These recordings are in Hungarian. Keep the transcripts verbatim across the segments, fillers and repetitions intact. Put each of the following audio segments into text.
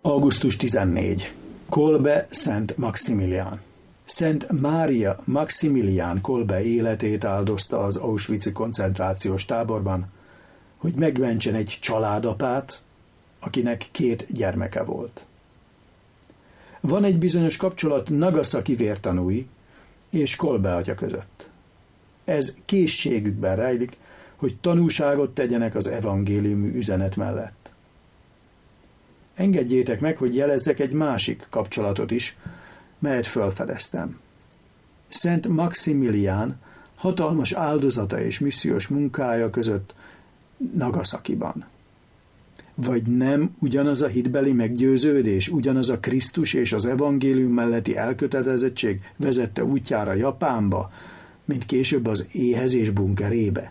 augusztus tizennégy. Kolbe Szent Maximilián. Szent Mária Maximilián Kolbe életét áldozta az auschwitzi koncentrációs táborban, hogy megmentsen egy családapát, akinek két gyermeke volt. Van egy bizonyos kapcsolat Nagasaki vértanúi és Kolbe atya között. Ez készségükben rejlik, hogy tanúságot tegyenek az evangéliumi üzenet mellett. Engedjétek meg, hogy jelezzek egy másik kapcsolatot is, melyet felfedeztem. Szent Maximilián hatalmas áldozata és missziós munkája között Nagasakiban. Vagy nem ugyanaz a hitbeli meggyőződés, ugyanaz a Krisztus és az evangélium melletti elkötelezettség vezette útjára Japánba, mint később az éhezés bunkerébe?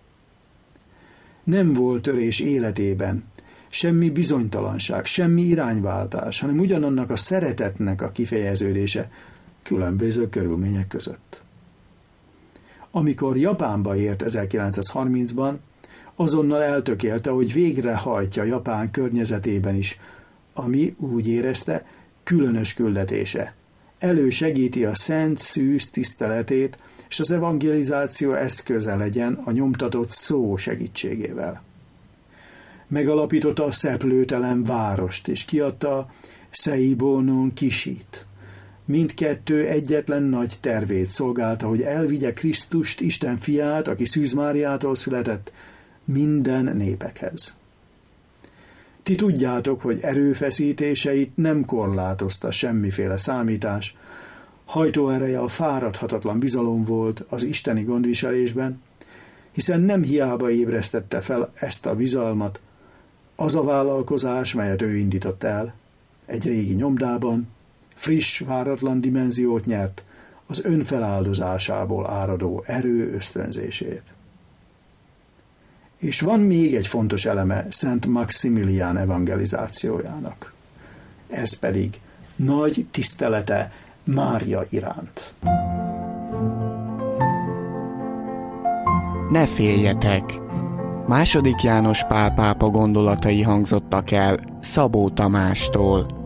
Nem volt törés életében, semmi bizonytalanság, semmi irányváltás, hanem ugyanannak a szeretetnek a kifejeződése különböző körülmények között. Amikor Japánba ért ezerkilencszázharmincban, azonnal eltökélte, hogy végrehajtja Japán környezetében is, ami úgy érezte, különös küldetése. Elősegíti a szent szűz tiszteletét, és az evangelizáció eszköze legyen a nyomtatott szó segítségével. Megalapította a szeplőtelen várost, és kiadta a Seibonon Kisit. Mindkettő egyetlen nagy tervét szolgálta, hogy elvigye Krisztust, Isten fiát, aki Szűz Máriától született, minden népekhez. Ti tudjátok, hogy erőfeszítéseit nem korlátozta semmiféle számítás, hajtóereje a fáradhatatlan bizalom volt az isteni gondviselésben, hiszen nem hiába ébresztette fel ezt a bizalmat, az a vállalkozás, melyet ő indított el, egy régi nyomdában, friss, váratlan dimenziót nyert az önfeláldozásából áradó erő ösztönzését. És van még egy fontos eleme Szent Maximilián evangelizációjának. Ez pedig nagy tisztelete Mária iránt. Ne féljetek! Második János Pál pápa gondolatai hangzottak el Szabó Tamástól.